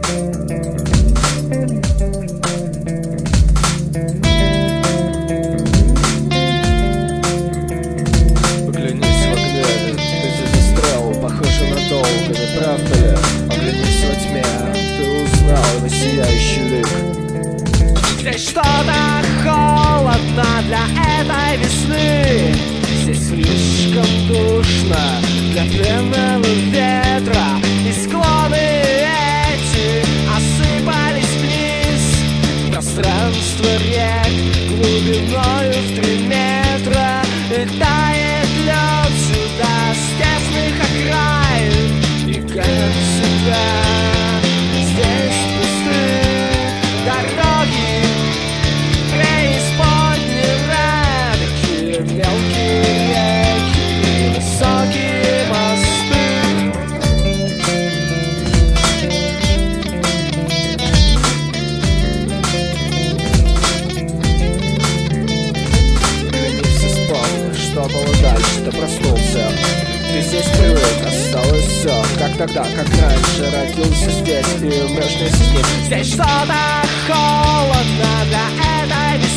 Оглянись в окне, ты застрял, похоже надолго, не правда ли? Оглянись во тьме, ты узнал его сияющий лик. Здесь что-то холодно для этой весны. Здесь слишком душно для пленного ветра. И склоны эти осыпались вниз. Пространство рек глубиною в 3 метра. И тает лед сюда с тесных окраин. И как всегда здесь пусты дороги. Мелкие реки и высокие мосты. Оглянись и вспомни, что было дальше, ты проснулся. Ты здесь привык, осталось все, как тогда, как раньше. Родился здесь и умрешь вместе с ним. Здесь что-то холодно для этой весны.